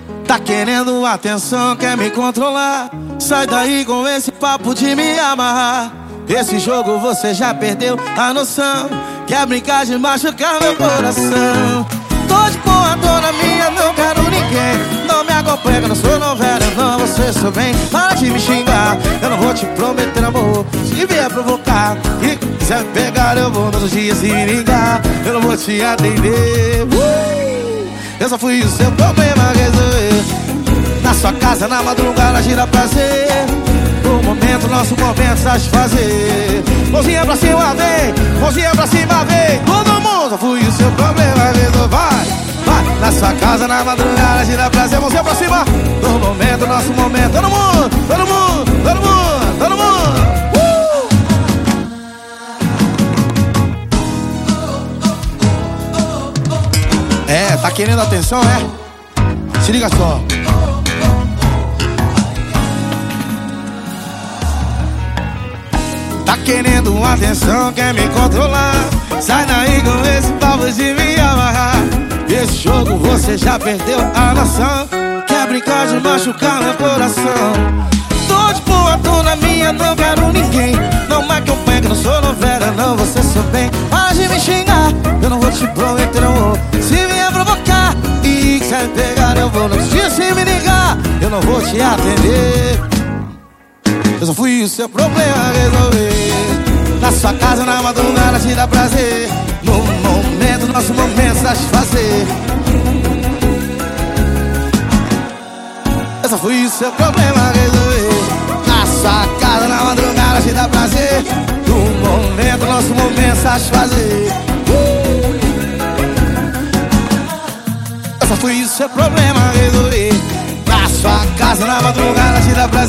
Tá querendo atenção, quer me controlar. Sai daí com esse papo de me amarrar. Esse jogo você já perdeu a noção. Quer brincar de machucar meu coração. Tô de boa, tô na minha, não quero ninguém. Não me acompanha, eu não sou novela, não, você sou bem. Para de me xingar, eu não vou te prometer amor. Se vier provocar e quiser me pegar, eu vou todos os dias se me ligar. Eu não vou te atender. Eu só fui o seu problema resolver. Na sua casa, na madrugada, gira prazer. No momento, nosso momento, satisfazer. Mãozinha pra cima, vem. Mãozinha pra cima, vem. Todo mundo, só fui o seu problema resolver. Vai, vai. Na sua casa, na madrugada, gira prazer. Mãozinha pra cima. No momento, nosso momento. Todo mundo, todo mundo, todo mundo, todo mundo. É, tá querendo atenção, é? Se liga só. Tá querendo atenção, quer me controlar. Sai daí com esse papo de me amarrar. Esse jogo você já perdeu a noção. Quer brincar de machucar meu coração. Tô de boa, tô na minha, não quero ninguém. Não me acompanha que não sou novela, não, você sou bem. Para de me xingar, eu não vou te prometer amor. Se vier provocar e quiser me pegar, eu vou nos dias se me ligar. Eu não vou te atender. Eu só fui o seu problema resolver. Na sua casa, na madrugada, te dá prazer. No momento, nosso momento, satisfazer. Eu só fui o seu problema resolver. Na sua casa, na madrugada, te dá prazer. No momento, nosso momento, satisfazer. Eu só fui o seu problema resolver. Na sua casa, na madrugada, te dá prazer.